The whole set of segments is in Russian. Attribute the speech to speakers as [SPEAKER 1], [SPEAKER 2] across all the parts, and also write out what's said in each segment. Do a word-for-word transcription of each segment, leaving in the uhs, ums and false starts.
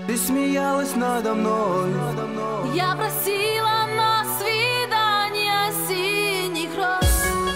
[SPEAKER 1] Ты смеялась надо мной.
[SPEAKER 2] Я просила на свидание синих роз.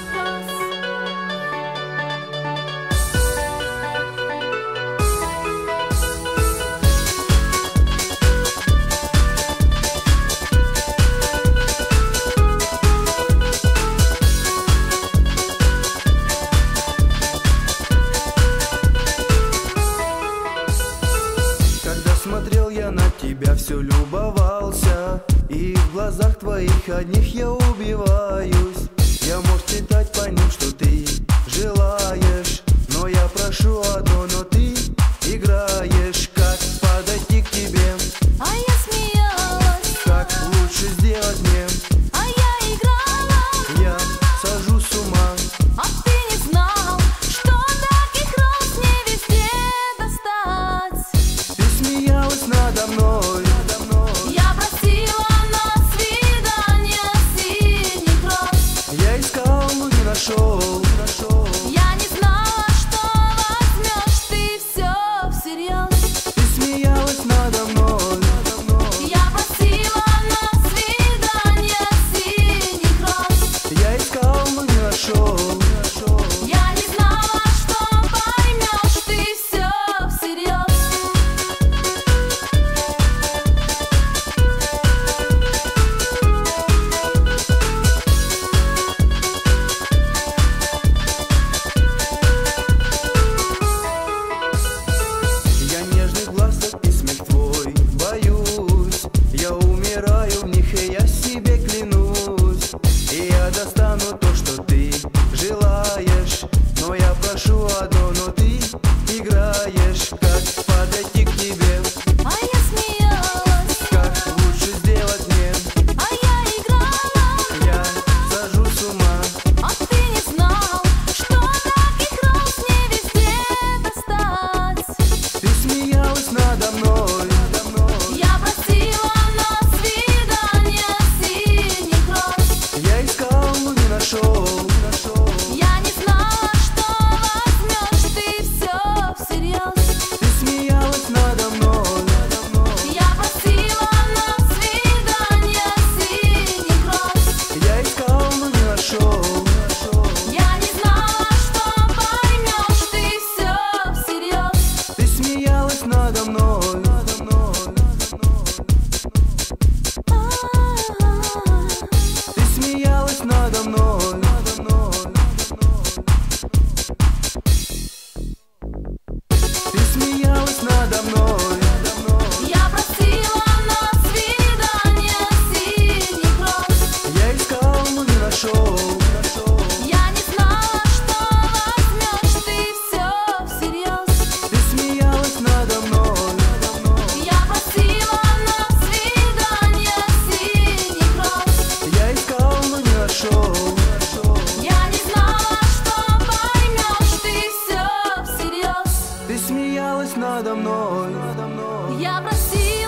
[SPEAKER 1] Смотрел я на тебя, все любовался, и в глазах твоих одних я убиваюсь. Я мог читать по ним, что ты желаешь, но я прошу одно, но ты играешь. Как подойти к тебе?
[SPEAKER 2] А я смеялась.
[SPEAKER 1] Как лучше сделать мне?
[SPEAKER 2] А я играла.
[SPEAKER 1] Я сажу с ума.
[SPEAKER 2] А ты не знал, что таких роз не везде достать.
[SPEAKER 1] Ты смеялась надо мной.
[SPEAKER 2] Я просила на свидание синих роз.
[SPEAKER 1] Я искал, но не нашел.
[SPEAKER 2] Я не знала, что возьмешь ты все всерьез.
[SPEAKER 1] Ты смеялась надо мной.
[SPEAKER 2] Я просила на свидание синих роз.
[SPEAKER 1] Я искал, но не нашел.
[SPEAKER 2] Я не знала, что поймешь ты все всерьез.
[SPEAKER 1] Я нежных глазок и смех твой боюсь. Я умираю в них, и я себе клянусь. И я достану то, что ты желаешь, но я прошу одно, но ты играешь. Как подойти к тебе?
[SPEAKER 2] А я смеялась.
[SPEAKER 1] Как лучше сделать мне?
[SPEAKER 2] А я играла.
[SPEAKER 1] Я сажу с ума.
[SPEAKER 2] А ты не знал, что таких роз не везде достать.
[SPEAKER 1] Ты смеялась надо мной.
[SPEAKER 2] Я просила на свидание синих роз.
[SPEAKER 1] Я искал, но не нашел.
[SPEAKER 2] Я не знала, что возьмешь ты все всерьез.
[SPEAKER 1] Ты смеялась надо мной.
[SPEAKER 2] Я просила на свидание синих роз.
[SPEAKER 1] Я искал, но не нашел.
[SPEAKER 2] Я не знала, что поймешь ты все всерьез.
[SPEAKER 1] Ты смеялась надо мной. Ты смеялась надо мной. Ты смеялась надо мной.
[SPEAKER 2] Я просила на свидание синих роз.
[SPEAKER 1] Я искал, но не нашел.
[SPEAKER 2] Я не знала, что возьмешь ты все всерьез.
[SPEAKER 1] Ты смеялась надо мной.
[SPEAKER 2] Я просила на свидание синих роз.
[SPEAKER 1] Я искал, но не нашел.
[SPEAKER 2] Я не знала, что поймешь ты все всерьез.
[SPEAKER 1] Ты смеялась надо мной.
[SPEAKER 2] Я просила